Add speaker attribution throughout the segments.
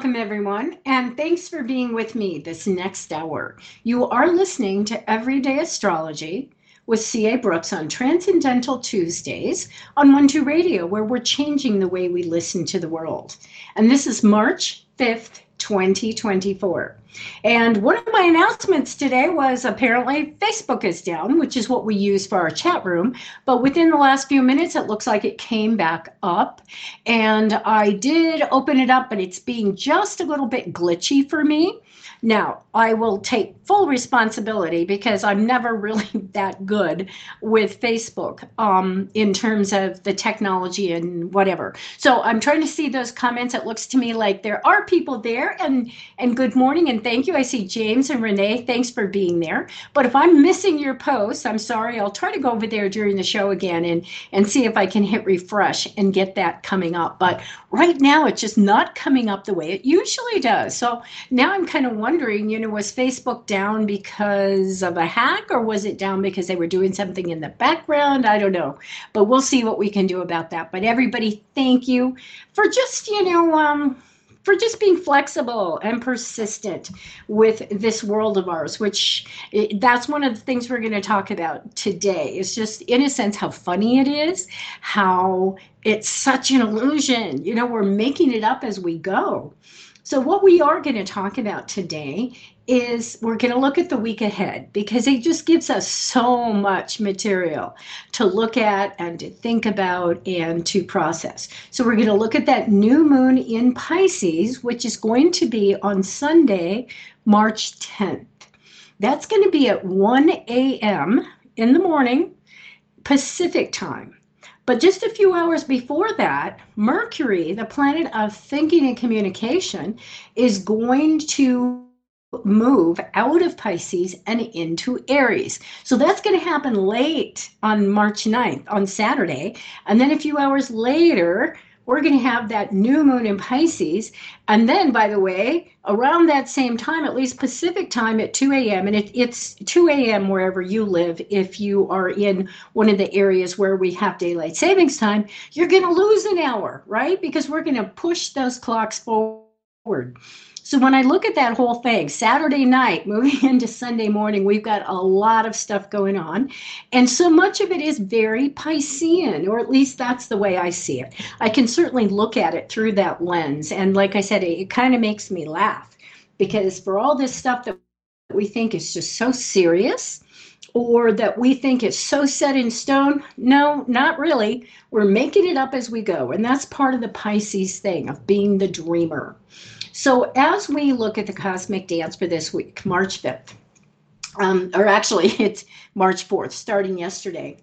Speaker 1: welcome everyone, and thanks for being with me this next hour. You are listening to Everyday Astrology with C.A. Brooks on Transcendental Tuesdays on 1-2 Radio, where we're changing the way we listen to the world. And this is March 5th, 2024. And one of my announcements today was apparently Facebook is down, which is what we use for our chat room. But within the last few minutes, it looks like it came back up. And I did open it up, but it's being just a little bit glitchy for me. Now, I will take full responsibility because I'm never really that good with Facebook in terms of the technology and whatever. So I'm trying to see those comments. It looks to me like there are people there, and good morning and thank you. I see James and Renee. Thanks for being there. But if I'm missing your posts, I'm sorry. I'll try to go over there during the show again and see if I can hit refresh and get that coming up. But right now, it's just not coming up the way it usually does. So now I'm kind of wondering, was Facebook down because of a hack, or was it down because they were doing something in the background? I don't know, but we'll see what we can do about that. But everybody, thank you for just, for just being flexible and persistent with this world of ours, which that's one of the things we're going to talk about today. It's just, in a sense, how funny it is, how it's such an illusion. We're making it up as we go. So what we are going to talk about today is we're going to look at the week ahead, because it just gives us so much material to look at and to think about and to process. So we're going to look at that new moon in Pisces, which is going to be on Sunday, March 10th. That's going to be at 1 a.m. in the morning, Pacific time. But just a few hours before that, Mercury, the planet of thinking and communication, is going to move out of Pisces and into Aries. So that's going to happen late on March 9th, on Saturday. And then a few hours later, we're going to have that new moon in Pisces. And then, by the way, around that same time, at least Pacific time at 2 a.m., and it's 2 a.m. wherever you live, if you are in one of the areas where we have daylight savings time, you're going to lose an hour, right? Because we're going to push those clocks forward. So when I look at that whole thing, Saturday night moving into Sunday morning, we've got a lot of stuff going on. And so much of it is very Piscean, or at least that's the way I see it. I can certainly look at it through that lens. And like I said, it kind of makes me laugh, because for all this stuff that we think is just so serious, or that we think is so set in stone, no, not really. We're making it up as we go. And that's part of the Pisces thing of being the dreamer. So as we look at the cosmic dance for this week, March 5th, or actually it's March 4th, starting yesterday,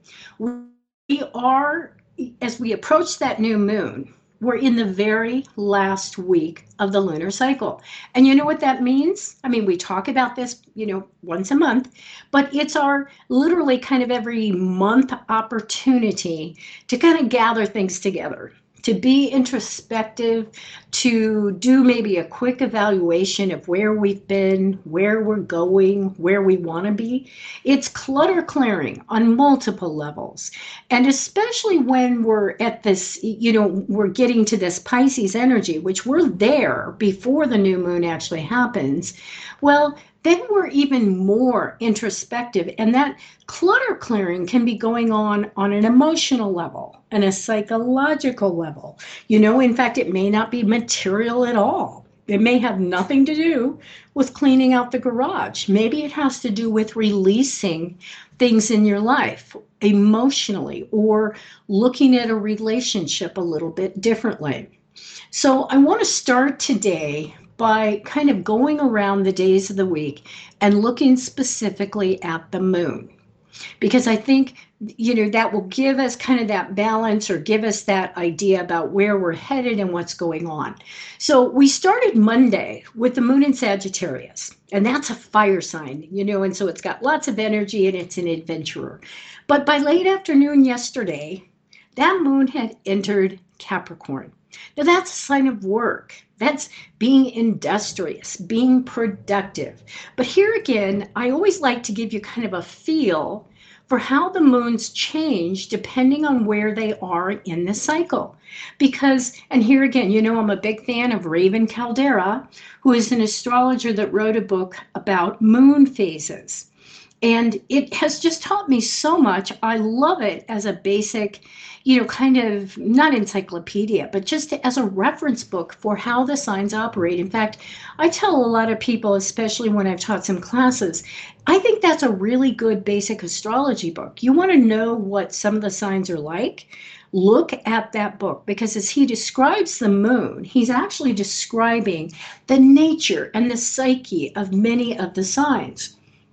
Speaker 1: we are, as we approach that new moon, we're in the very last week of the lunar cycle. And you know what that means? I mean, we talk about this, once a month, but it's our literally kind of every month opportunity to kind of gather things together, to be introspective, to do maybe a quick evaluation of where we've been, where we're going, where we want to be. It's clutter clearing on multiple levels. And especially when we're at this, we're getting to this Pisces energy, which we're there before the new moon actually happens. Well, then we're even more introspective, and that clutter clearing can be going on an emotional level and a psychological level. In fact, it may not be material at all. It may have nothing to do with cleaning out the garage. Maybe it has to do with releasing things in your life emotionally, or looking at a relationship a little bit differently. So I want to start today by kind of going around the days of the week and looking specifically at the moon, because I think, that will give us kind of that balance, or give us that idea about where we're headed and what's going on. So we started Monday with the moon in Sagittarius, and that's a fire sign, and so it's got lots of energy and it's an adventurer. But by late afternoon yesterday, that moon had entered Capricorn. Now, that's a sign of work. That's being industrious, being productive. But here again, I always like to give you kind of a feel for how the moons change depending on where they are in the cycle. Because, and here again, I'm a big fan of Raven Caldera, who is an astrologer that wrote a book about moon phases. And it has just taught me so much. I love it as a basic, kind of not encyclopedia, but just as a reference book for how the signs operate. In fact, I tell a lot of people, especially when I've taught some classes, I think that's a really good basic astrology book. You want to know what some of the signs are like? Look at that book, because as he describes the moon, he's actually describing the nature and the psyche of many of the signs.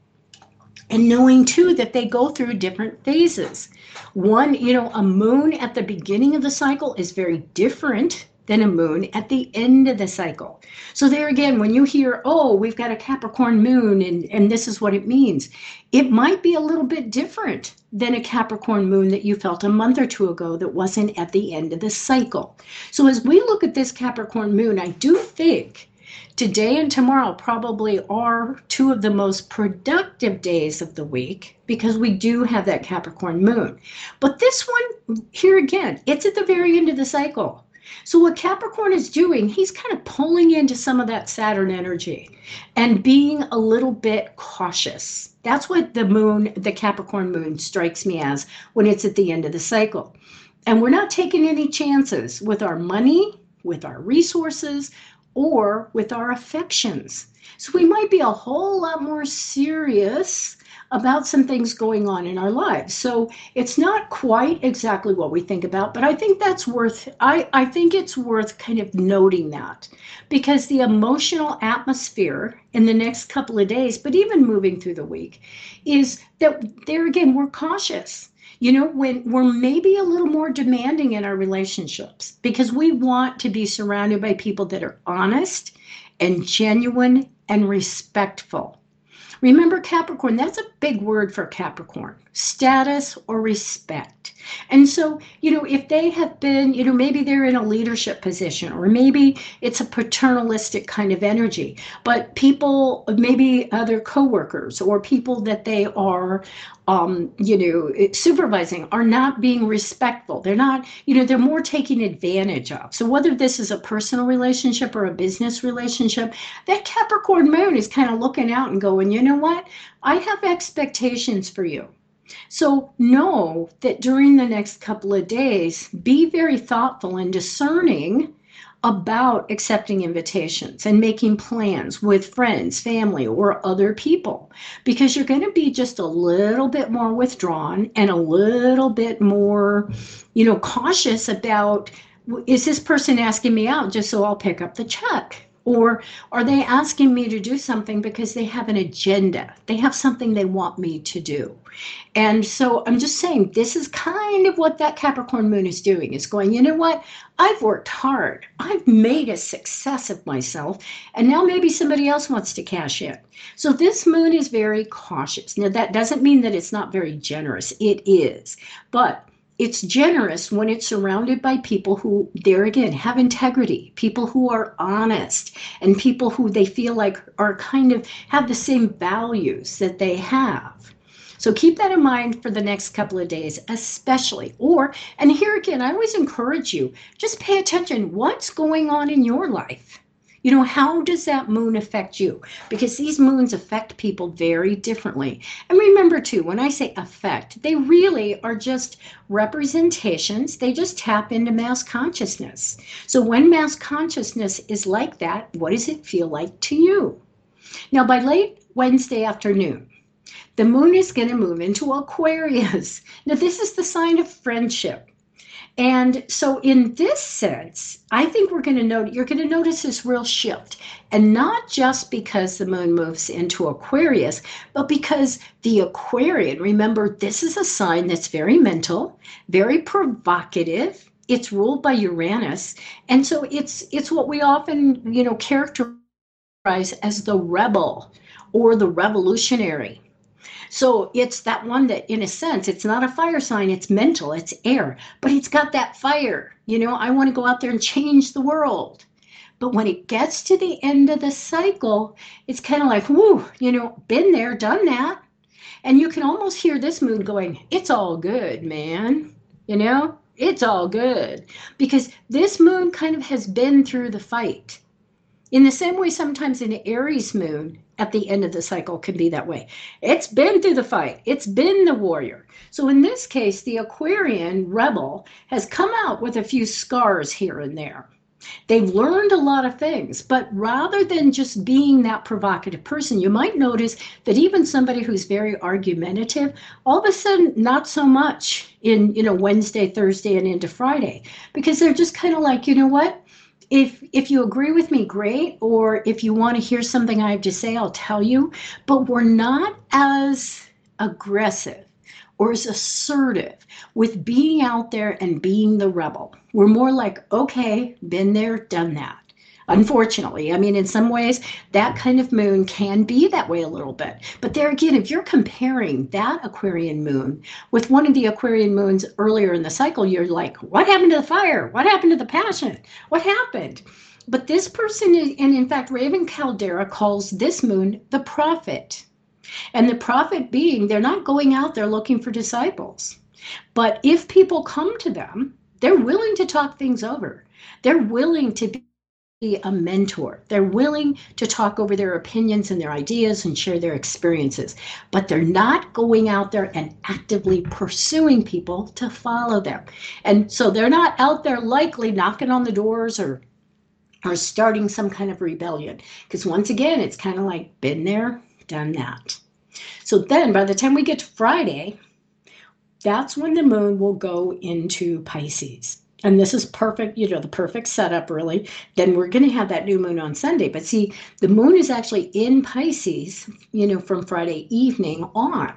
Speaker 1: And knowing too that they go through different phases. One, a moon at the beginning of the cycle is very different than a moon at the end of the cycle. So there again, when you hear, oh, we've got a Capricorn moon and this is what it means, it might be a little bit different than a Capricorn moon that you felt a month or two ago that wasn't at the end of the cycle. So as we look at this Capricorn moon, I do think today and tomorrow probably are two of the most productive days of the week, because we do have that Capricorn moon. But this one, here again, it's at the very end of the cycle. So what Capricorn is doing, he's kind of pulling into some of that Saturn energy and being a little bit cautious. That's what the Capricorn moon strikes me as when it's at the end of the cycle. And we're not taking any chances with our money, with our resources, or with our affections. So we might be a whole lot more serious about some things going on in our lives. So it's not quite exactly what we think about, but I think that's I think it's worth kind of noting that, because the emotional atmosphere in the next couple of days, but even moving through the week, is that there again, we're cautious. When we're maybe a little more demanding in our relationships, because we want to be surrounded by people that are honest and genuine and respectful. Remember, Capricorn, that's a big word for Capricorn, status or respect. And so, if they have been, maybe they're in a leadership position, or maybe it's a paternalistic kind of energy, but people, maybe other coworkers or people that they are, supervising, are not being respectful. They're not, they're more taking advantage of. So whether this is a personal relationship or a business relationship, that Capricorn moon is kind of looking out and going, you know what? I have expectations for you. So know that during the next couple of days, be very thoughtful and discerning about accepting invitations and making plans with friends, family, or other people, because you're going to be just a little bit more withdrawn and a little bit more, cautious about, is this person asking me out just so I'll pick up the check? Or are they asking me to do something because they have an agenda? They have something they want me to do. And so I'm just saying, this is kind of what that Capricorn moon is doing. It's going, you know what? I've worked hard. I've made a success of myself. And now maybe somebody else wants to cash in. So this moon is very cautious. Now, that doesn't mean that it's not very generous. It is. But it's generous when it's surrounded by people who, there again, have integrity, people who are honest, and people who they feel like are kind of have the same values that they have. So keep that in mind for the next couple of days, especially. And here again, I always encourage you, just pay attention. What's going on in your life? How does that moon affect you? Because these moons affect people very differently. And remember too, when I say affect, they really are just representations. They just tap into mass consciousness. So when mass consciousness is like that, what does it feel like to you? Now, by late Wednesday afternoon, the moon is going to move into Aquarius. Now, this is the sign of friendship. And so in this sense, I think you're going to notice this real shift. And not just because the moon moves into Aquarius, but because the Aquarian, remember, this is a sign that's very mental, very provocative. It's ruled by Uranus. And so it's what we often, characterize as the rebel or the revolutionary. So it's that one that, in a sense, it's not a fire sign, it's mental, it's air, but it's got that fire. I want to go out there and change the world. But when it gets to the end of the cycle, it's kind of like, whoo, been there, done that. And you can almost hear this moon going, it's all good, man. It's all good. Because this moon kind of has been through the fight. In the same way, sometimes an Aries moon at the end of the cycle can be that way. It's been through the fight, it's been the warrior. So in this case, the Aquarian rebel has come out with a few scars here and there. They've learned a lot of things, but rather than just being that provocative person, you might notice that even somebody who's very argumentative, all of a sudden, not so much in, Wednesday, Thursday, and into Friday, because they're just kind of like, you know what? If you agree with me, great. Or if you want to hear something I have to say, I'll tell you. But we're not as aggressive or as assertive with being out there and being the rebel. We're more like, okay, been there, done that. Unfortunately, I mean, in some ways, that kind of moon can be that way a little bit. But there again, if you're comparing that Aquarian moon with one of the Aquarian moons earlier in the cycle, you're like, what happened to the fire? What happened to the passion? What happened? But this person, and in fact, Raven Caldera calls this moon the prophet. And the prophet being, they're not going out there looking for disciples. But if people come to them, they're willing to talk things over. They're willing to be a mentor. They're willing to talk over their opinions and their ideas and share their experiences, but they're not going out there and actively pursuing people to follow them. And so they're not out there likely knocking on the doors or starting some kind of rebellion. Because once again, it's kind of like, been there, done that. So then by the time we get to Friday, that's when the moon will go into Pisces. And this is perfect, the perfect setup, really. Then we're going to have that new moon on Sunday. But see, the moon is actually in Pisces, from Friday evening on.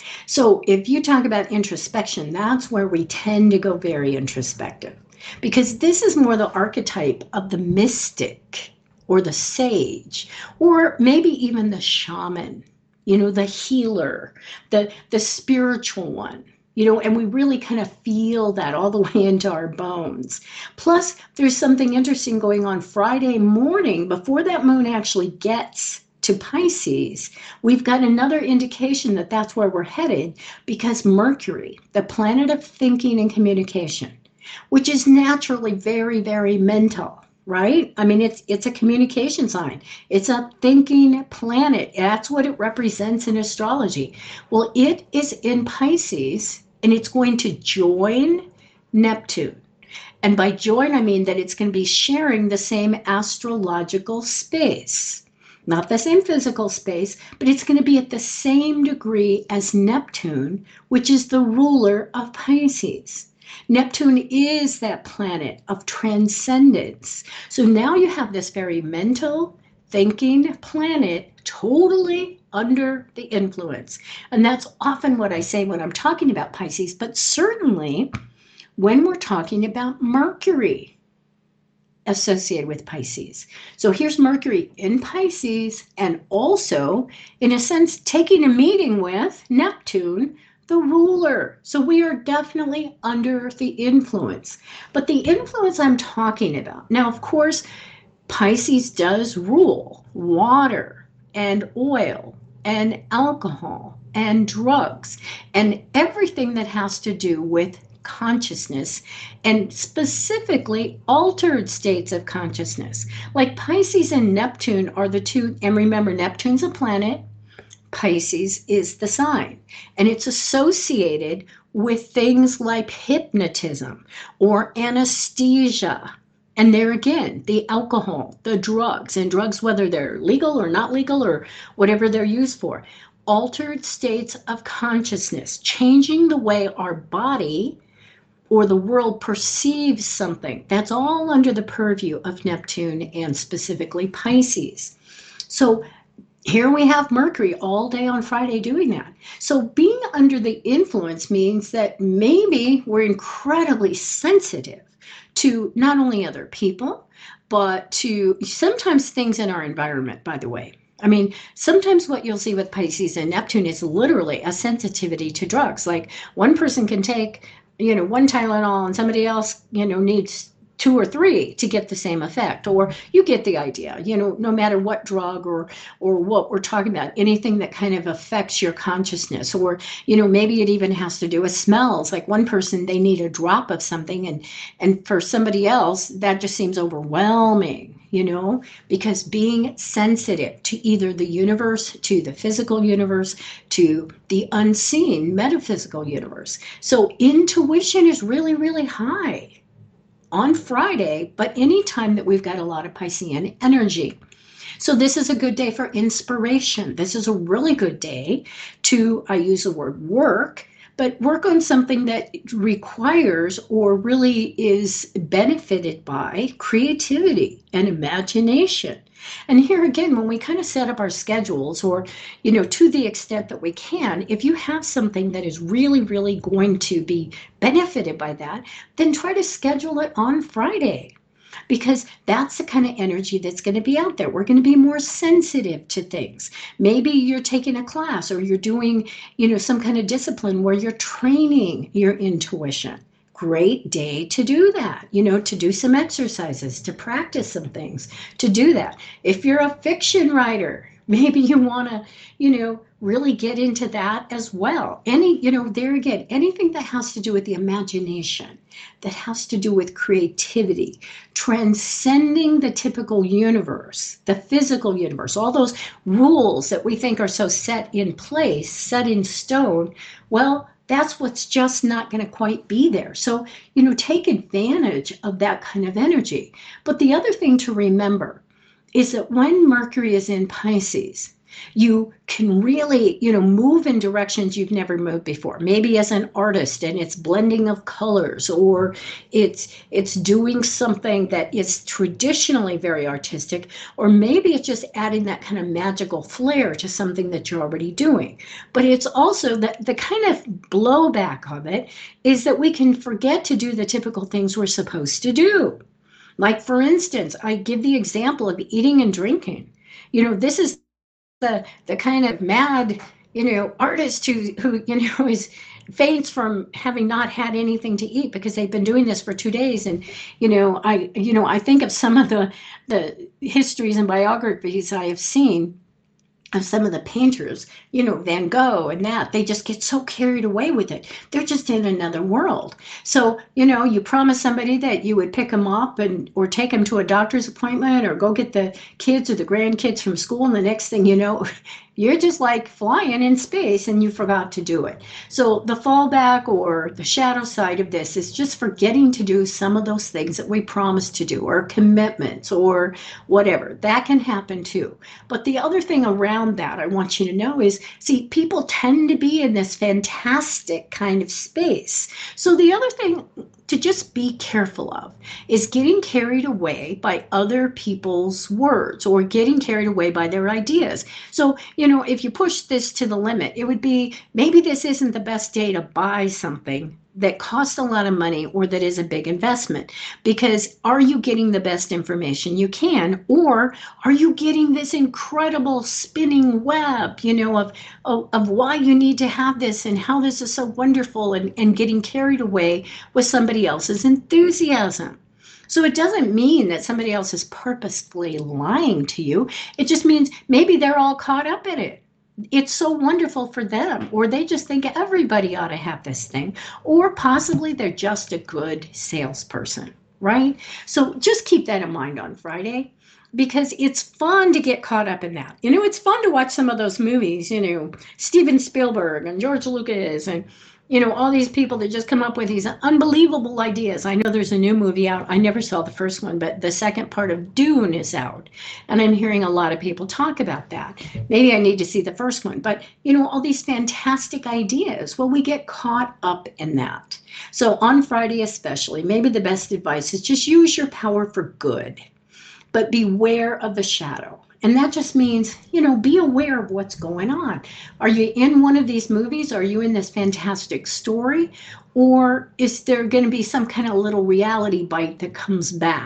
Speaker 1: So if you talk about introspection, that's where we tend to go very introspective. Because this is more the archetype of the mystic or the sage, or maybe even the shaman, the healer, the spiritual one. And we really kind of feel that all the way into our bones. Plus, there's something interesting going on Friday morning before that moon actually gets to Pisces. We've got another indication that that's where we're headed, because Mercury, the planet of thinking and communication, which is naturally very, very mental, right? I mean, it's a communication sign. It's a thinking planet. That's what it represents in astrology. Well, it is in Pisces, and it's going to join Neptune. And by join, I mean that it's going to be sharing the same astrological space. Not the same physical space, but it's going to be at the same degree as Neptune, which is the ruler of Pisces. Neptune is that planet of transcendence. So now you have this very mental, thinking planet totally under the influence. And that's often what I say when I'm talking about Pisces, but certainly when we're talking about Mercury associated with Pisces. So here's Mercury in Pisces, and also, in a sense, taking a meeting with Neptune, the ruler. So we are definitely under the influence. But the influence I'm talking about, now, of course, Pisces does rule water and oil and alcohol and drugs and everything that has to do with consciousness, and specifically altered states of consciousness. Like Pisces and Neptune are the two, and remember, Neptune's a planet, Pisces is the sign, and it's associated with things like hypnotism or anesthesia. And there again, the alcohol, the drugs, and drugs, whether they're legal or not legal or whatever they're used for, altered states of consciousness, changing the way our body or the world perceives something. That's all under the purview of Neptune and specifically Pisces. So here we have Mercury all day on Friday doing that. So being under the influence means that maybe we're incredibly sensitive to not only other people, but to sometimes things in our environment, by the way. I mean, sometimes what you'll see with Pisces and Neptune is literally a sensitivity to drugs. Like one person can take, one Tylenol and somebody else, needs two or three to get the same effect. Or you get the idea, no matter what drug or what we're talking about, anything that kind of affects your consciousness. Or, maybe it even has to do with smells. Like one person, they need a drop of something, and for somebody else, that just seems overwhelming, because being sensitive to either the universe, to the physical universe, to the unseen metaphysical universe. So intuition is really, really high on Friday, but anytime that we've got a lot of Piscean energy. So this is a good day for inspiration. This is a really good day to, I use the word work, but work on something that requires or really is benefited by creativity and imagination. And here again, when we kind of set up our schedules, or, to the extent that we can, if you have something that is really, really going to be benefited by that, then try to schedule it on Friday. Because that's the kind of energy that's going to be out there. We're going to be more sensitive to things. Maybe you're taking a class, or you're doing, some kind of discipline where you're training your intuition. Great day to do that, to do some exercises, to practice some things, to do that. If you're a fiction writer, maybe you want to, really get into that as well. There again, anything that has to do with the imagination, that has to do with creativity, transcending the typical universe, the physical universe, all those rules that we think are so set in place, set in stone. Well, that's what's just not going to quite be there. So, take advantage of that kind of energy. But the other thing to remember is that when Mercury is in Pisces, you can really, move in directions you've never moved before. Maybe as an artist, and it's blending of colors, or it's doing something that is traditionally very artistic, or maybe it's just adding that kind of magical flair to something that you're already doing. But it's also that the kind of blowback of it is that we can forget to do the typical things we're supposed to do. Like, for instance, I give the example of eating and drinking. This is the kind of mad, artist who is faints from having not had anything to eat because they've been doing this for 2 days. And, I think of some of the histories and biographies I have seen of some of the painters, Van Gogh and that, they just get so carried away with it. They're just in another world. So, you promise somebody that you would pick them up or take them to a doctor's appointment, or go get the kids or the grandkids from school. And the next thing you know, you're just like flying in space and you forgot to do it. So the fallback or the shadow side of this is just forgetting to do some of those things that we promised to do, or commitments or whatever. That can happen too. But the other thing around that I want you to know is, see, people tend to be in this fantastic kind of space. So the other thing to just be careful of is getting carried away by other people's words, or getting carried away by their ideas. So, if you push this to the limit, it would be, maybe this isn't the best day to buy something that costs a lot of money, or that is a big investment, because are you getting the best information you can, or are you getting this incredible spinning web, of why you need to have this and how this is so wonderful, and getting carried away with somebody else's enthusiasm. So it doesn't mean that somebody else is purposefully lying to you. It just means maybe they're all caught up in it. It's so wonderful for them, or they just think everybody ought to have this thing, or possibly they're just a good salesperson, right? So just keep that in mind on Friday, because it's fun to get caught up in that. It's fun to watch some of those movies, Steven Spielberg and George Lucas and all these people that just come up with these unbelievable ideas. I know there's a new movie out. I never saw the first one, but the second part of Dune is out. And I'm hearing a lot of people talk about that. Maybe I need to see the first one. But, all these fantastic ideas. Well, we get caught up in that. So on Friday especially, maybe the best advice is just use your power for good, but beware of the shadow. And that just means, be aware of what's going on. Are you in one of these movies? Are you in this fantastic story? Or is there going to be some kind of little reality bite that comes back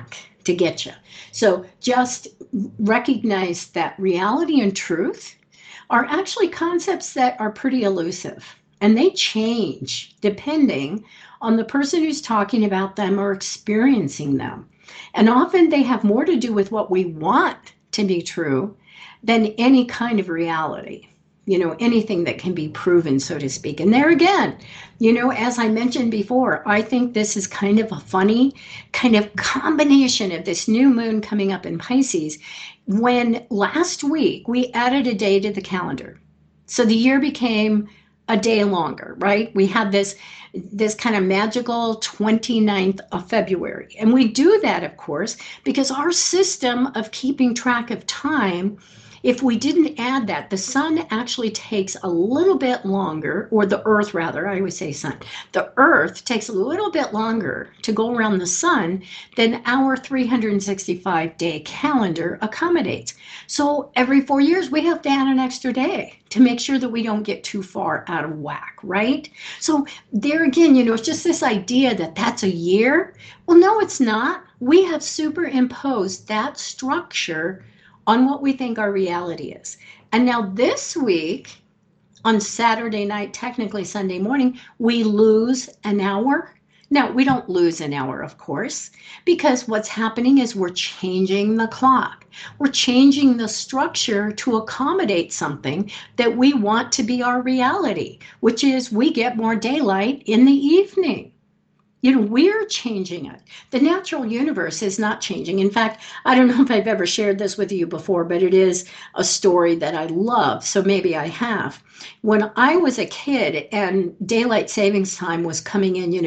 Speaker 1: to get you. So just recognize that reality and truth are actually concepts that are pretty elusive, and they change depending on the person who's talking about them or experiencing them. And often they have more to do with what we want to be true than any kind of reality. Anything that can be proven, so to speak. And there again, as I mentioned before, I think this is kind of a funny kind of combination of this new moon coming up in Pisces, when last week we added a day to the calendar. So the year became a day longer, right? We had this kind of magical 29th of February. And we do that, of course, because our system of keeping track of time, if we didn't add that, the sun actually takes a little bit longer, or the earth rather, I always say sun. The earth takes a little bit longer to go around the sun than our 365-day calendar accommodates. So every 4 years, we have to add an extra day to make sure that we don't get too far out of whack, right? So there again, it's just this idea that that's a year. Well, no, it's not. We have superimposed that structure on what we think our reality is. And now this week, on Saturday night, technically Sunday morning, we lose an hour. Now, we don't lose an hour, of course, because what's happening is we're changing the clock. We're changing the structure to accommodate something that we want to be our reality, which is we get more daylight in the evening. We're changing it. The natural universe is not changing. In fact, I don't know if I've ever shared this with you before, but it is a story that I love, so maybe I have. When I was a kid and daylight savings time was coming in,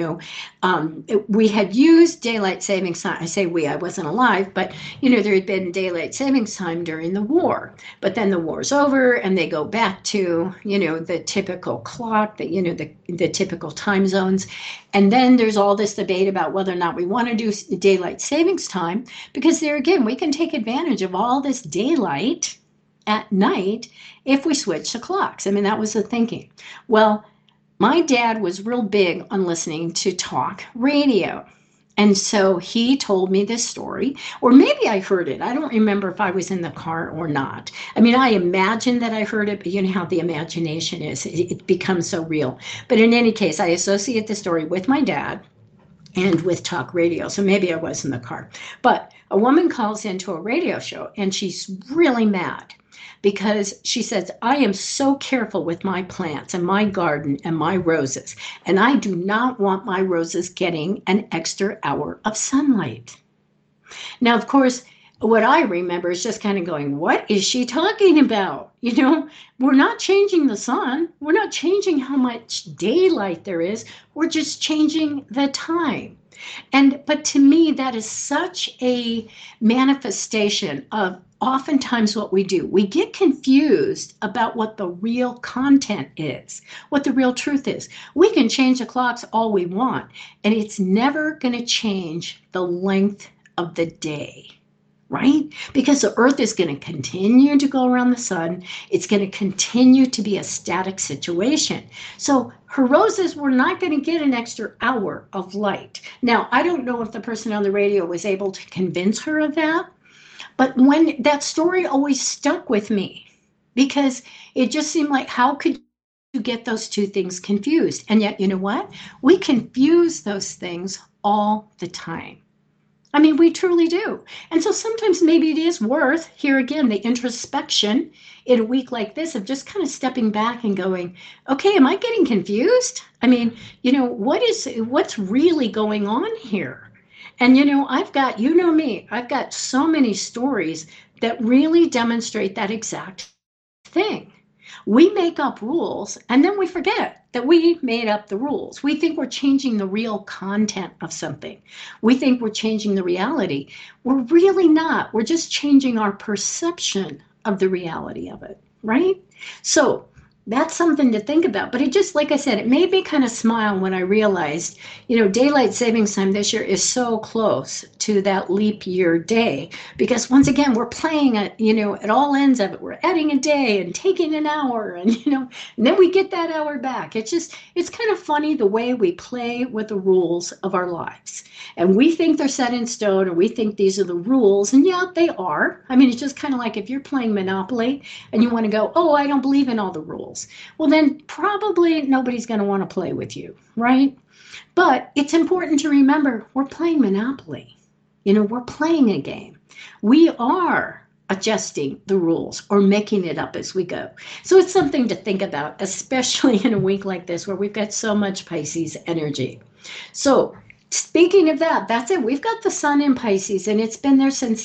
Speaker 1: we had used daylight savings time. I say we, I wasn't alive, but, there had been daylight savings time during the war. But then the war's over and they go back to, the typical clock, the typical time zones. And then there's all this debate about whether or not we want to do daylight savings time, because there again, we can take advantage of all this daylight at night if we switch the clocks. I mean, that was the thinking. Well, my dad was real big on listening to talk radio. And so he told me this story, or maybe I heard it. I don't remember if I was in the car or not. I mean, I imagine that I heard it, but you know how the imagination is. It becomes so real. But in any case, I associate the story with my dad and with talk radio. So maybe I was in the car. But a woman calls into a radio show and she's really mad because she says, I am so careful with my plants and my garden and my roses, and I do not want my roses getting an extra hour of sunlight. Now, of course, what I remember is just kind of going, what is she talking about? We're not changing the sun. We're not changing how much daylight there is. We're just changing the time. But to me, that is such a manifestation of oftentimes what we do. We get confused about what the real content is, what the real truth is. We can change the clocks all we want, and it's never going to change the length of the day, right? Because the earth is going to continue to go around the sun. It's going to continue to be a static situation. So her roses were not going to get an extra hour of light. Now, I don't know if the person on the radio was able to convince her of that, but when that story always stuck with me, because it just seemed like, how could you get those two things confused? And yet, you know what? We confuse those things all the time. I mean, we truly do. And so sometimes maybe it is worth, here again, the introspection in a week like this of just kind of stepping back and going, okay, am I getting confused? I mean, what's really going on here? And, I've got, me, I've got so many stories that really demonstrate that exact thing. We make up rules and then we forget that we made up the rules. We think we're changing the real content of something. We think we're changing the reality. We're really not. We're just changing our perception of the reality of it, right? So That's something to think about. But it just, like I said, it made me kind of smile when I realized, daylight savings time this year is so close to that leap year day. Because once again, we're playing at, at all ends of it. We're adding a day and taking an hour and then we get that hour back. It's kind of funny the way we play with the rules of our lives. And we think they're set in stone, or we think these are the rules. And yeah, they are. I mean, it's just kind of like if you're playing Monopoly and you want to go, oh, I don't believe in all the rules. Well, then probably nobody's going to want to play with you, right? But it's important to remember we're playing Monopoly. We're playing a game. We are adjusting the rules or making it up as we go. So it's something to think about, especially in a week like this where we've got so much Pisces energy. So speaking of that, that's it. We've got the sun in Pisces, and it's been there since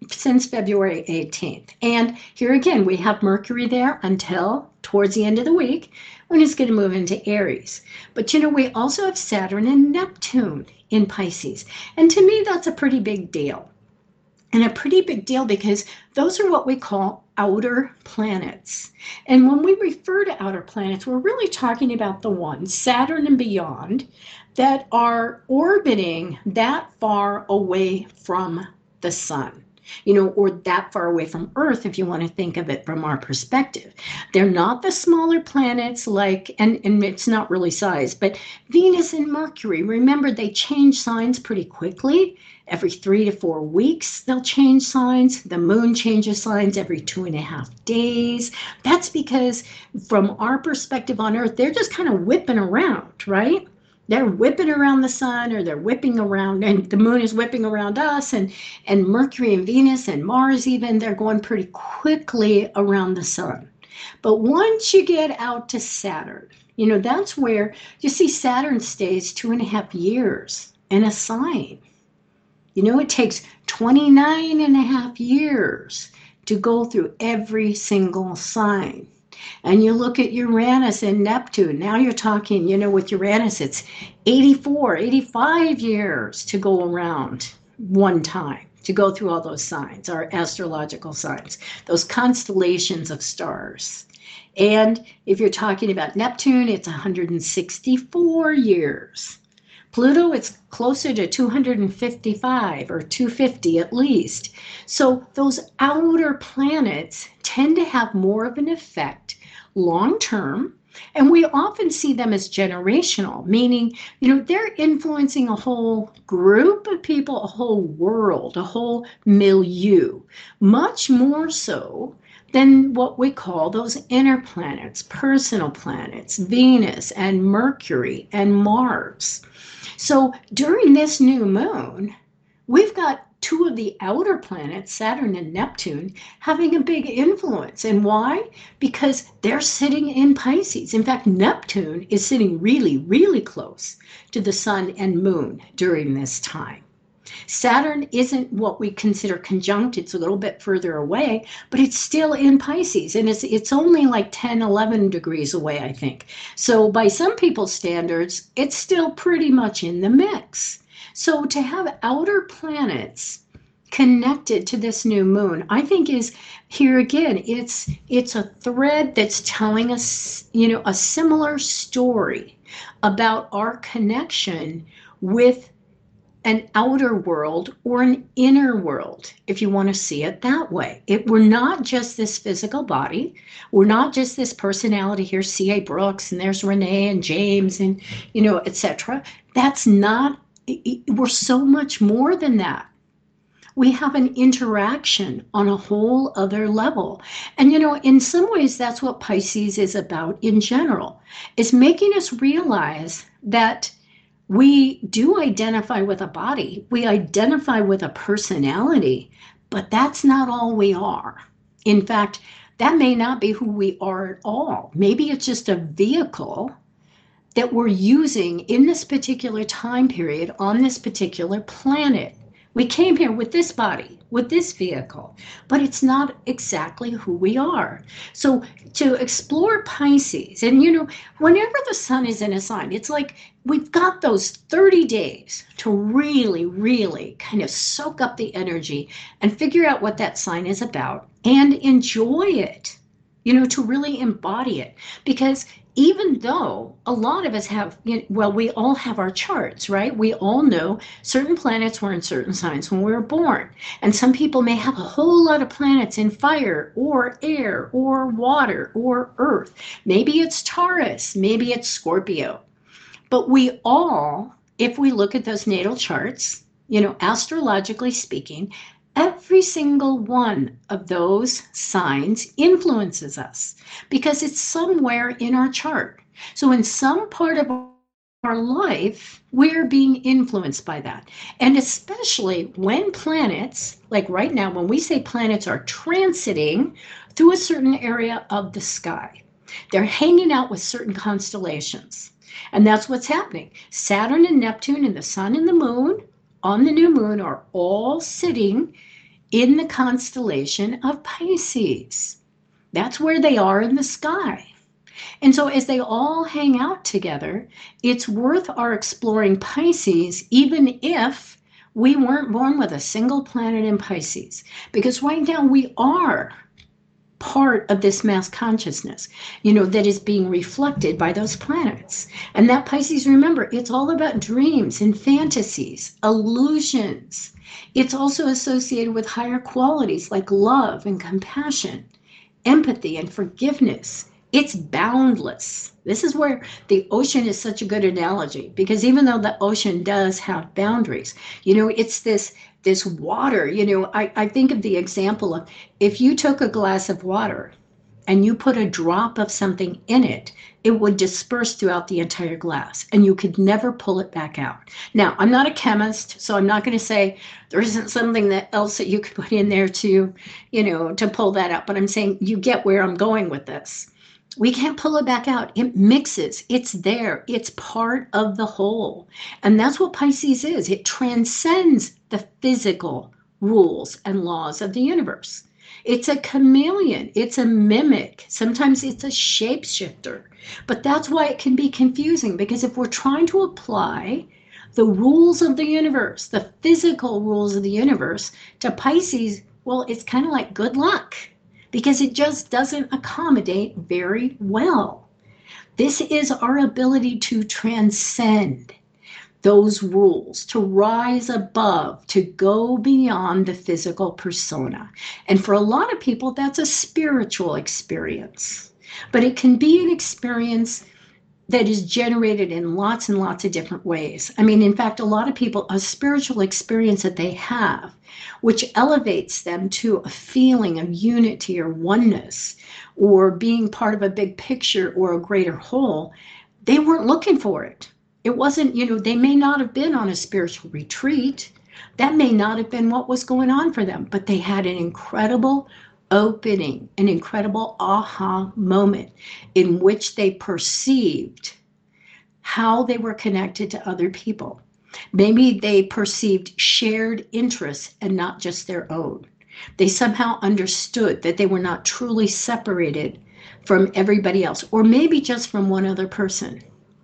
Speaker 1: February 18th. And here again, we have Mercury there until towards the end of the week when it's going to move into Aries. But we also have Saturn and Neptune in Pisces. And to me, that's a pretty big deal. And a pretty big deal because those are what we call outer planets. And when we refer to outer planets, we're really talking about the ones, Saturn and beyond, that are orbiting that far away from the sun, or that far away from Earth, if you want to think of it from our perspective. They're not the smaller planets and it's not really size, but Venus and Mercury. Remember, they change signs pretty quickly. Every 3 to 4 weeks, they'll change signs. The moon changes signs every 2.5 days. That's because from our perspective on Earth, they're just kind of whipping around, right? They're whipping around the sun, or they're whipping around, and the moon is whipping around us, and Mercury and Venus and Mars even, they're going pretty quickly around the sun. But once you get out to Saturn, that's where you see Saturn stays 2.5 years in a sign. It takes 29.5 years to go through every single sign. And you look at Uranus and Neptune. Now you're talking, with Uranus, it's 84, 85 years to go around one time, to go through all those signs, our astrological signs, those constellations of stars. And if you're talking about Neptune, it's 164 years. Pluto, it's closer to 255 or 250 at least. So those outer planets tend to have more of an effect long term. And we often see them as generational, meaning, they're influencing a whole group of people, a whole world, a whole milieu, much more so than what we call those inner planets, personal planets, Venus and Mercury and Mars. So during this new moon, we've got two of the outer planets, Saturn and Neptune, having a big influence. And why? Because they're sitting in Pisces. In fact, Neptune is sitting really, really close to the sun and moon during this time. Saturn isn't what we consider conjunct. It's a little bit further away, but it's still in Pisces, and it's only like 10, 11 degrees away, I think. So by some people's standards, it's still pretty much in the mix. So to have outer planets connected to this new moon, I think is here again, it's a thread that's telling us, a similar story about our connection with an outer world or an inner world, if you want to see it that way. We're not just this physical body. We're not just this personality here, C.A. Brooks, and there's Renee and James and, etc. That's not, we're so much more than that. We have an interaction on a whole other level. And, in some ways, that's what Pisces is about in general, is making us realize that we do identify with a body, we identify with a personality, but that's not all we are. In fact, that may not be who we are at all. Maybe it's just a vehicle that we're using in this particular time period on this particular planet. We came here with this body, with this vehicle, but it's not exactly who we are. So to explore Pisces, and whenever the sun is in a sign, it's like we've got those 30 days to really, really kind of soak up the energy and figure out what that sign is about and enjoy it. to really embody it. Because even though a lot of us have, well, we all have our charts, right? We all know certain planets were in certain signs when we were born. And some people may have a whole lot of planets in fire or air or water or earth. Maybe it's Taurus, maybe it's Scorpio. But we all, if we look at those natal charts, astrologically speaking, every single one of those signs influences us because it's somewhere in our chart. So in some part of our life, we're being influenced by that. And especially when planets, like right now, when we say planets are transiting through a certain area of the sky, they're hanging out with certain constellations. And that's what's happening. Saturn and Neptune and the sun and the moon on the new moon are all sitting in the constellation of Pisces. That's where they are in the sky. And so as they all hang out together, it's worth our exploring Pisces, even if we weren't born with a single planet in Pisces. Because right now we are part of this mass consciousness, that is being reflected by those planets. And that Pisces, remember, it's all about dreams and fantasies, illusions. It's also associated with higher qualities like love and compassion, empathy and forgiveness. It's boundless. This is where the ocean is such a good analogy, because even though the ocean does have boundaries, it's this water. I think of the example of if you took a glass of water and you put a drop of something in it, it would disperse throughout the entire glass and you could never pull it back out. Now, I'm not a chemist, so I'm not going to say there isn't something else that you could put in there to pull that out. But I'm saying you get where I'm going with this. We can't pull it back out. It mixes. It's there. It's part of the whole. And that's what Pisces is. It transcends the physical rules and laws of the universe. It's a chameleon. It's a mimic. Sometimes it's a shapeshifter. But that's why it can be confusing, because if we're trying to apply the rules of the universe, the physical rules of the universe to Pisces, well, it's kind of like good luck, because it just doesn't accommodate very well. This is our ability to transcend those rules, to rise above, to go beyond the physical persona. And for a lot of people, that's a spiritual experience. But it can be an experience that is generated in lots and lots of different ways. I mean, in fact, a lot of people, a spiritual experience that they have, which elevates them to a feeling of unity or oneness, or being part of a big picture or a greater whole, they weren't looking for it. It wasn't, they may not have been on a spiritual retreat. That may not have been what was going on for them, but they had an incredible opening, an incredible aha moment in which they perceived how they were connected to other people. Maybe they perceived shared interests and not just their own. They somehow understood that they were not truly separated from everybody else, or maybe just from one other person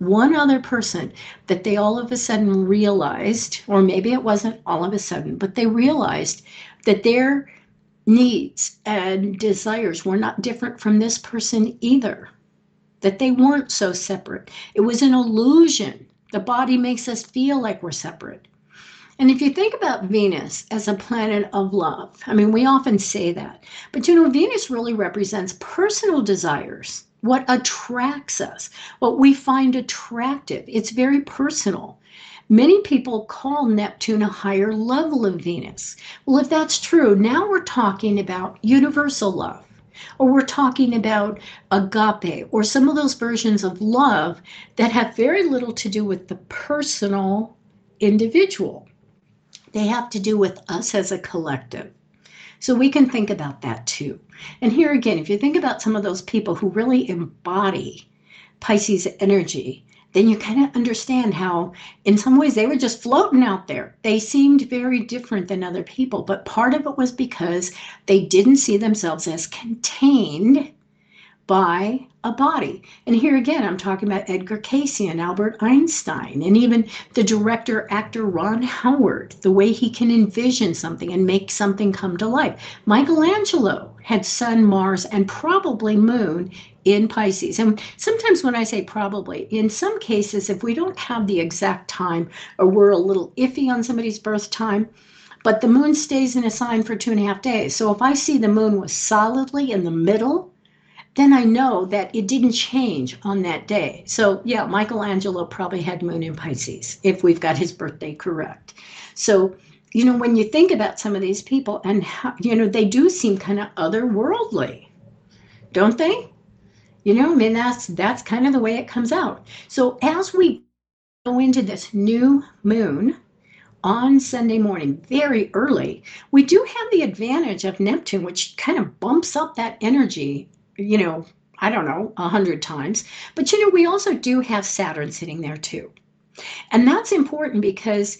Speaker 1: that they all of a sudden realized, or maybe it wasn't all of a sudden, but they realized that their needs and desires were not different from this person either, that they weren't so separate. It was an illusion. The body makes us feel like we're separate. And if you think about Venus as a planet of love, I mean, we often say that, but Venus really represents personal desires, what attracts us, what we find attractive. It's very personal. Many people call Neptune a higher level of Venus. Well, if that's true, now we're talking about universal love, or we're talking about agape, or some of those versions of love that have very little to do with the personal individual. They have to do with us as a collective. So we can think about that too. And here again, if you think about some of those people who really embody Pisces energy, then you kind of understand how in some ways they were just floating out there. They seemed very different than other people, but part of it was because they didn't see themselves as contained by a body. And here again, I'm talking about Edgar Cayce and Albert Einstein, and even the director actor Ron Howard, the way he can envision something and make something come to life. Michelangelo had Sun, Mars, and probably Moon in Pisces. And sometimes when I say probably, in some cases, if we don't have the exact time or we're a little iffy on somebody's birth time, but the moon stays in a sign for 2.5 days. So if I see the moon was solidly in the middle, then I know that it didn't change on that day. So yeah, Michelangelo probably had moon in Pisces, if we've got his birthday correct. So, when you think about some of these people and how, they do seem kind of otherworldly, don't they? That's kind of the way it comes out. So as we go into this new moon on Sunday morning, very early, we do have the advantage of Neptune, which kind of bumps up that energy, I don't know, 100 times. But, we also do have Saturn sitting there too. And that's important because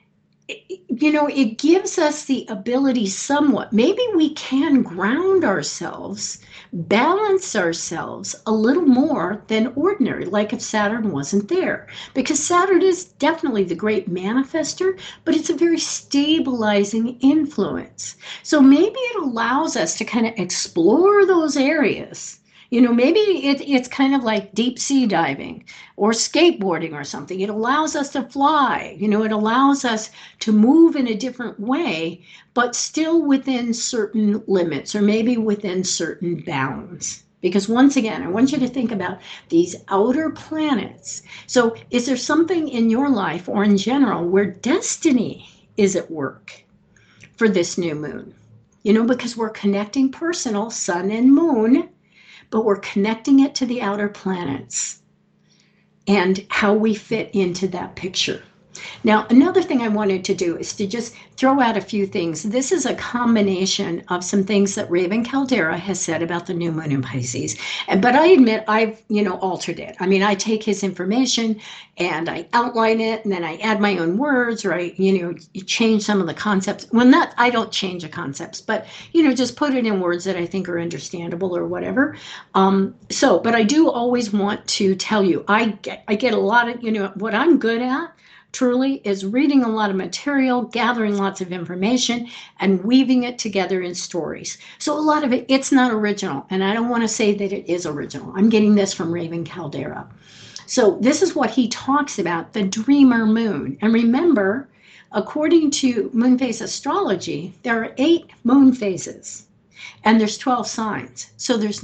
Speaker 1: it gives us the ability somewhat, maybe we can ground ourselves, balance ourselves a little more than ordinary, like if Saturn wasn't there. Because Saturn is definitely the great manifester, but it's a very stabilizing influence. So maybe it allows us to kind of explore those areas. Maybe it's kind of like deep sea diving or skateboarding or something. It allows us to fly. It allows us to move in a different way, but still within certain limits or maybe within certain bounds. Because once again, I want you to think about these outer planets. So is there something in your life or in general where destiny is at work for this new moon? Because we're connecting personal, sun and moon, but we're connecting it to the outer planets and how we fit into that picture. Now, another thing I wanted to do is to just throw out a few things. This is a combination of some things that Raven Caldera has said about the new moon in Pisces. But I admit I've, altered it. I take his information and I outline it and then I add my own words or I, change some of the concepts. Well, I don't change the concepts, but, just put it in words that I think are understandable or whatever. But I do always want to tell you, I get a lot of, what I'm good at truly is reading a lot of material, gathering lots of information, and weaving it together in stories. So a lot of it's not original, and I don't want to say that it is original. I'm getting this from Raven Caldera. So this is what he talks about, the dreamer moon. And remember, according to moon phase astrology, there are 8 moon phases, and there's 12 signs. So there's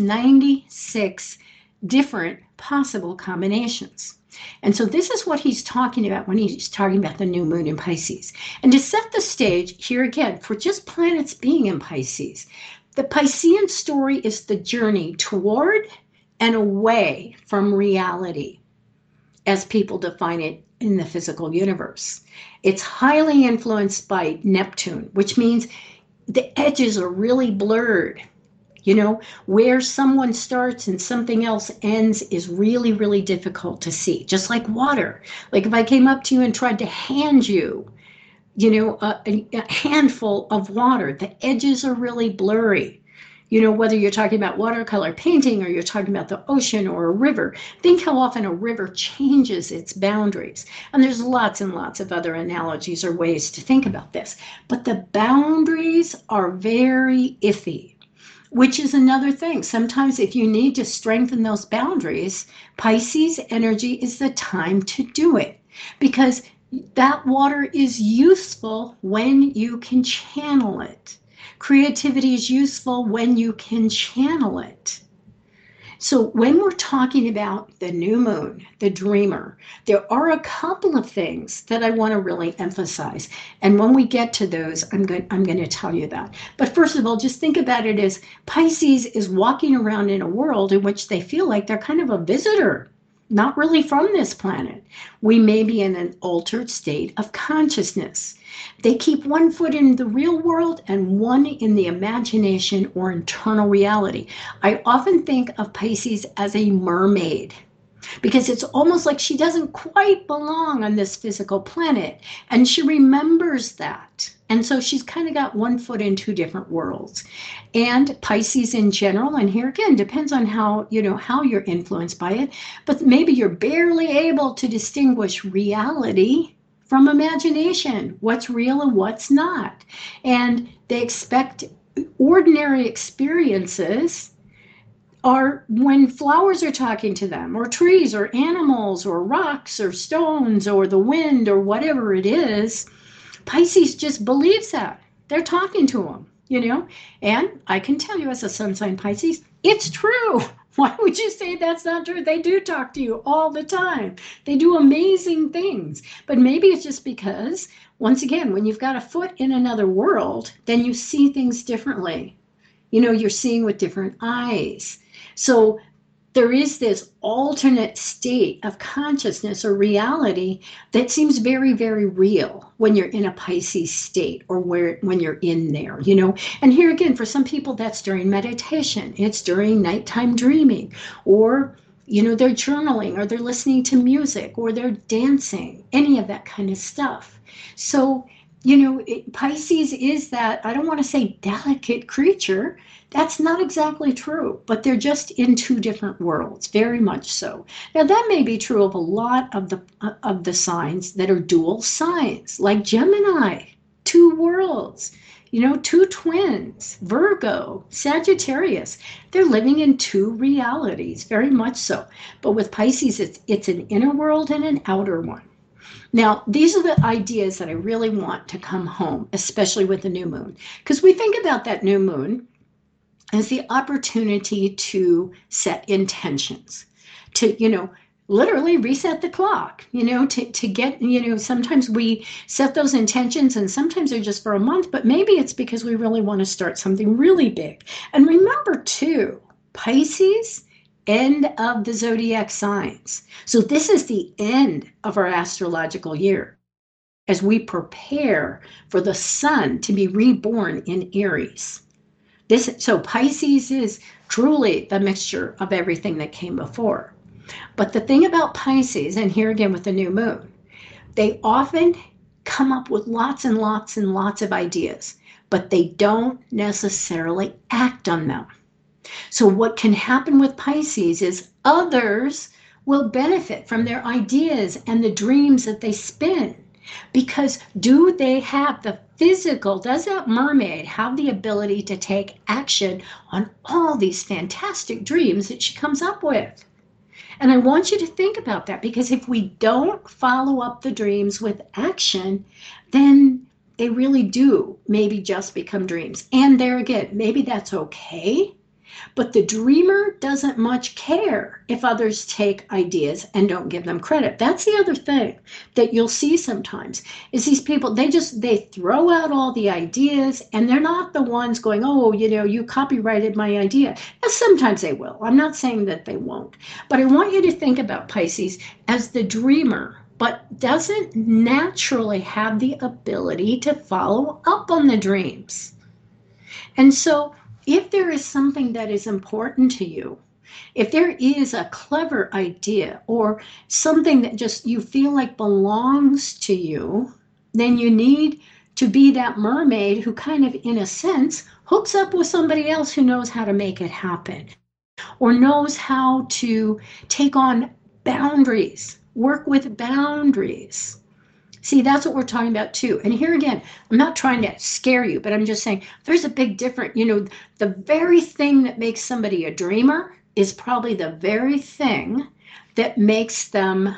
Speaker 1: 96 different possible combinations. And so this is what he's talking about when he's talking about the new moon in Pisces. And to set the stage here again, for just planets being in Pisces, the Piscean story is the journey toward and away from reality, as people define it in the physical universe. It's highly influenced by Neptune, which means the edges are really blurred. Where someone starts and something else ends is really, really difficult to see, just like water. Like if I came up to you and tried to hand you, a handful of water, the edges are really blurry. Whether you're talking about watercolor painting or you're talking about the ocean or a river, think how often a river changes its boundaries. And there's lots and lots of other analogies or ways to think about this. But the boundaries are very iffy. Which is another thing. Sometimes if you need to strengthen those boundaries, Pisces energy is the time to do it. Because that water is useful when you can channel it. Creativity is useful when you can channel it. So when we're talking about the new moon, the dreamer, there are a couple of things that I want to really emphasize. And when we get to those, I'm going to tell you that. But first of all, just think about it as Pisces is walking around in a world in which they feel like they're kind of a visitor, not really from this planet. We may be in an altered state of consciousness. They keep one foot in the real world and one in the imagination or internal reality. I often think of Pisces as a mermaid. because it's almost like she doesn't quite belong on this physical planet. And she remembers that. And so she's kind of got one foot in two different worlds. And Pisces in general, and here again, depends on how, how you're influenced by it, but maybe you're barely able to distinguish reality from imagination, what's real and what's not. And they expect ordinary experiences are when flowers are talking to them, or trees, or animals, or rocks, or stones, or the wind, or whatever it is. Pisces just believes that. They're talking to them, And I can tell you as a sun sign Pisces, it's true. Why would you say that's not true? They do talk to you all the time. They do amazing things. But maybe it's just because, once again, when you've got a foot in another world, then you see things differently. You're seeing with different eyes. So there is this alternate state of consciousness or reality that seems very, very real when you're in a Pisces state, or when you're in there, And here again, for some people, that's during meditation. It's during nighttime dreaming, or, they're journaling, or they're listening to music, or they're dancing, any of that kind of stuff. So, Pisces is that, I don't want to say delicate creature. That's not exactly true, but they're just in two different worlds, very much so. Now, that may be true of a lot of the signs that are dual signs, like Gemini, two worlds, two twins, Virgo, Sagittarius. They're living in two realities, very much so. But with Pisces, it's an inner world and an outer one. Now, these are the ideas that I really want to come home, especially with the new moon, because we think about that new moon as the opportunity to set intentions, to, literally reset the clock, to get, sometimes we set those intentions and sometimes they're just for a month, but maybe it's because we really want to start something really big. And remember too, Pisces, end of the zodiac signs. So this is the end of our astrological year as we prepare for the sun to be reborn in Aries. So Pisces is truly the mixture of everything that came before. But the thing about Pisces, and here again with the new moon, they often come up with lots and lots and lots of ideas, but they don't necessarily act on them. So what can happen with Pisces is others will benefit from their ideas and the dreams that they spin. Because do they have the physical, does that mermaid have the ability to take action on all these fantastic dreams that she comes up with? And I want you to think about that, because if we don't follow up the dreams with action, then they really do maybe just become dreams. And there again, maybe that's okay. But the dreamer doesn't much care if others take ideas and don't give them credit. That's the other thing that you'll see sometimes is these people, they throw out all the ideas and they're not the ones going, oh, you copyrighted my idea. Now, sometimes they will. I'm not saying that they won't. But I want you to think about Pisces as the dreamer, but doesn't naturally have the ability to follow up on the dreams. And so if there is something that is important to you, if there is a clever idea or something that just you feel like belongs to you, then you need to be that mermaid who kind of, in a sense, hooks up with somebody else who knows how to make it happen, or knows how to take on boundaries, work with boundaries. See, that's what we're talking about too. And here again, I'm not trying to scare you, but I'm just saying there's a big difference. The very thing that makes somebody a dreamer is probably the very thing that makes them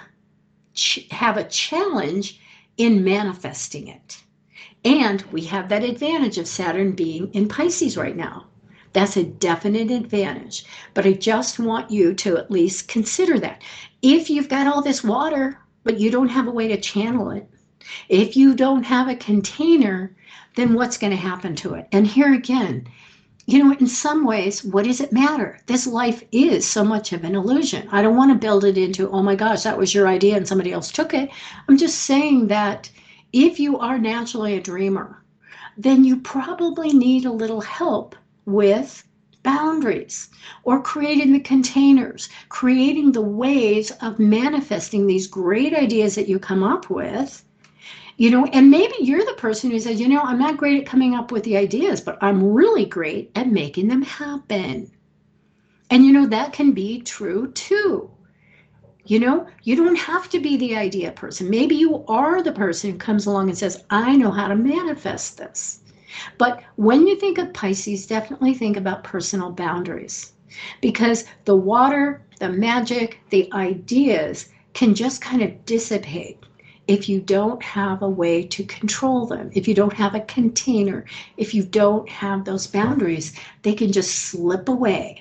Speaker 1: have a challenge in manifesting it. And we have that advantage of Saturn being in Pisces right now. That's a definite advantage. But I just want you to at least consider that. If you've got all this water, but you don't have a way to channel it, if you don't have a container, then what's going to happen to it? And here again, in some ways, what does it matter? This life is so much of an illusion. I don't want to build it into, oh my gosh, that was your idea and somebody else took it. I'm just saying that if you are naturally a dreamer, then you probably need a little help with boundaries, or creating the containers, creating the ways of manifesting these great ideas that you come up with. And maybe you're the person who says, I'm not great at coming up with the ideas, but I'm really great at making them happen. And that can be true too. You don't have to be the idea person. Maybe you are the person who comes along and says, I know how to manifest this. But when you think of Pisces, definitely think about personal boundaries, because the water, the magic, the ideas can just kind of dissipate if you don't have a way to control them, if you don't have a container, if you don't have those boundaries, they can just slip away.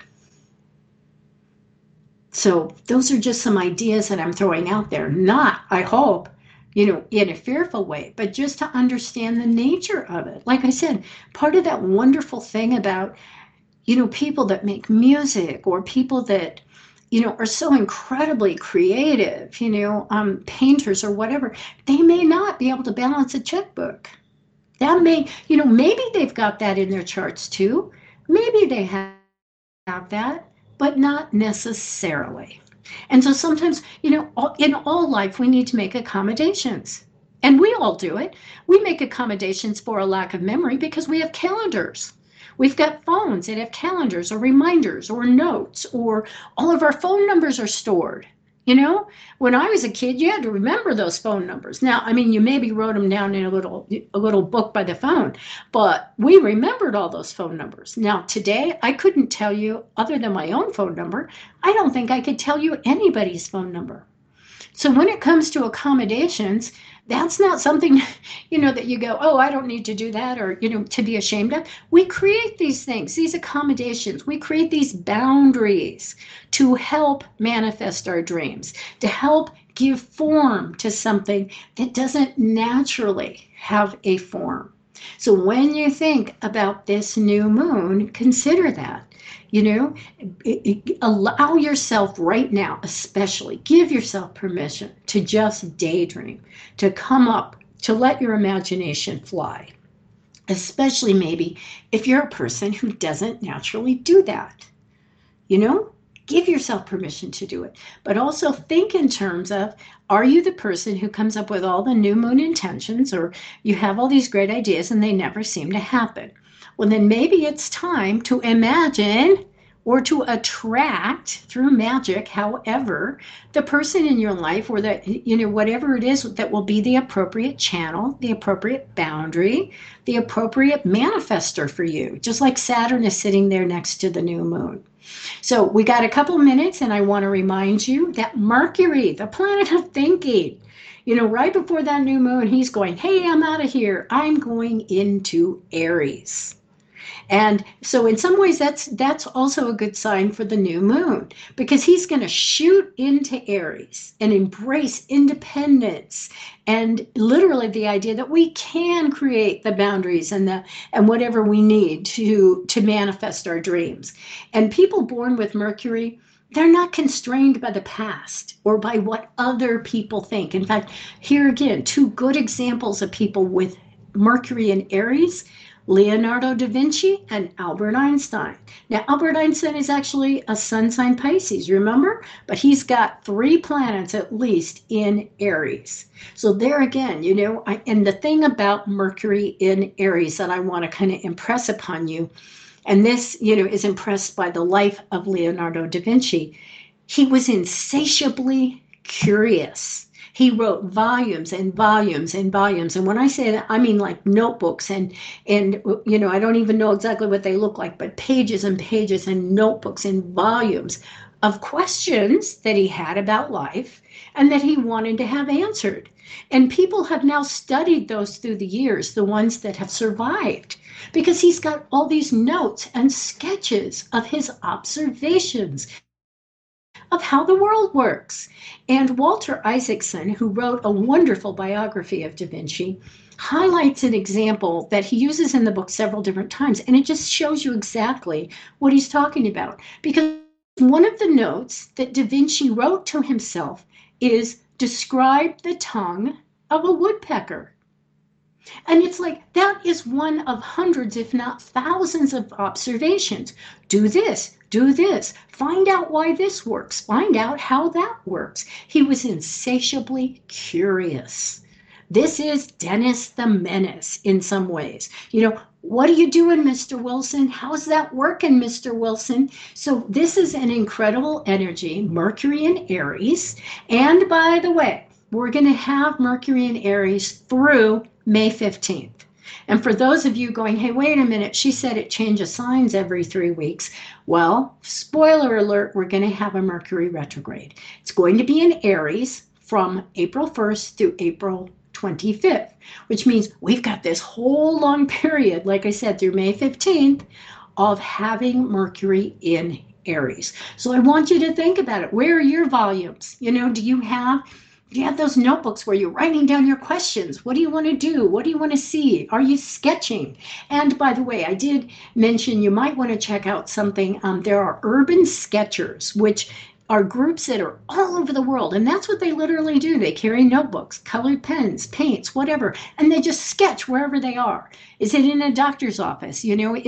Speaker 1: So those are just some ideas that I'm throwing out there, not, I hope, in a fearful way, but just to understand the nature of it. Like I said, part of that wonderful thing about, people that make music, or people that, are so incredibly creative, painters or whatever, they may not be able to balance a checkbook. That may, maybe they've got that in their charts too. Maybe they have that, but not necessarily. And so sometimes, in all life, we need to make accommodations. And we all do it. We make accommodations for a lack of memory because we have calendars. We've got phones that have calendars or reminders or notes, or all of our phone numbers are stored. When I was a kid, you had to remember those phone numbers. Now, you maybe wrote them down in a little book by the phone, but we remembered all those phone numbers. Now, today, I couldn't tell you, other than my own phone number, I don't think I could tell you anybody's phone number. So when it comes to accommodations, that's not something, that you go, oh, I don't need to do that, or, to be ashamed of. We create these things, these accommodations. We create these boundaries to help manifest our dreams, to help give form to something that doesn't naturally have a form. So when you think about this new moon, consider that. Allow yourself right now, especially, give yourself permission to just daydream, to come up, to let your imagination fly. Especially maybe if you're a person who doesn't naturally do that. Give yourself permission to do it. But also think in terms of, are you the person who comes up with all the new moon intentions, or you have all these great ideas and they never seem to happen? Well, then maybe it's time to imagine or to attract through magic, however, the person in your life, or that, whatever it is that will be the appropriate channel, the appropriate boundary, the appropriate manifester for you, just like Saturn is sitting there next to the new moon. So we got a couple minutes, and I want to remind you that Mercury, the planet of thinking, right before that new moon, he's going, hey, I'm out of here. I'm going into Aries. And so in some ways, that's also a good sign for the new moon, because he's going to shoot into Aries and embrace independence, and literally the idea that we can create the boundaries and whatever we need to manifest our dreams. And people born with Mercury, they're not constrained by the past or by what other people think. In fact, here again, two good examples of people with Mercury in Aries: Leonardo da Vinci and Albert Einstein. Now, Albert Einstein is actually a sun sign Pisces, remember? But he's got 3 planets at least in Aries. So there again, and the thing about Mercury in Aries that I want to kind of impress upon you, and this, is impressed by the life of Leonardo da Vinci, he was insatiably curious. He wrote volumes and volumes and volumes. And when I say that, I mean like notebooks and I don't even know exactly what they look like, but pages and pages and notebooks and volumes of questions that he had about life and that he wanted to have answered. And people have now studied those through the years, the ones that have survived, because he's got all these notes and sketches of his observations of how the world works. And Walter Isaacson, who wrote a wonderful biography of Da Vinci, highlights an example that he uses in the book several different times, and it just shows you exactly what he's talking about. Because one of the notes that Da Vinci wrote to himself is, describe the tongue of a woodpecker. And it's like, that is one of hundreds, if not thousands of observations. Do this, find out why this works, find out how that works. He was insatiably curious. This is Dennis the Menace in some ways. What are you doing, Mr. Wilson? How's that working, Mr. Wilson? So this is an incredible energy, Mercury in Aries. And by the way, we're going to have Mercury in Aries through May 15th. And for those of you going, hey, wait a minute, she said it changes signs every 3 weeks. Well, spoiler alert, we're going to have a Mercury retrograde. It's going to be in Aries from April 1st through April 25th, which means we've got this whole long period, like I said, through May 15th, of having Mercury in Aries. So I want you to think about it. Where are your volumes? Do you have those notebooks where you're writing down your questions? What do you want to do? What do you want to see? Are you sketching? And by the way, I did mention you might want to check out something. There are urban sketchers, which are groups that are all over the world. And that's what they literally do. They carry notebooks, colored pens, paints, whatever, and they just sketch wherever they are. Is it in a doctor's office?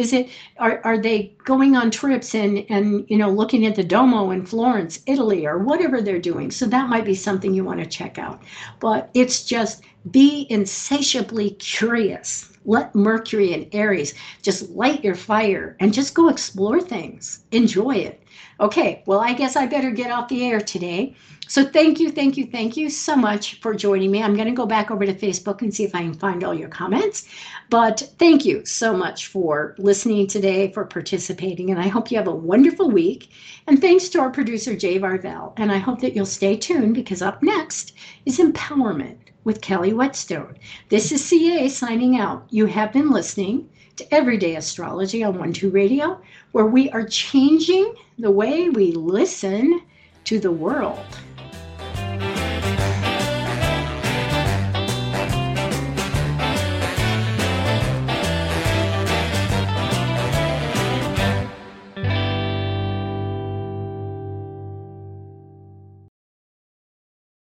Speaker 1: Are they going on trips and looking at the Duomo in Florence, Italy, or whatever they're doing? So that might be something you want to check out. But it's just be insatiably curious. Let Mercury and Aries just light your fire and just go explore things. Enjoy it. Okay, well, I guess I better get off the air today. So thank you so much for joining me. I'm going to go back over to Facebook and see if I can find all your comments. But thank you so much for listening today, for participating, and I hope you have a wonderful week. And thanks to our producer, Jay Varvel. And I hope that you'll stay tuned, because up next is Empowerment with Kelly Whetstone. This is CA signing out. You have been listening to Everyday Astrology on 1-2 Radio, where we are changing the way we listen to the world.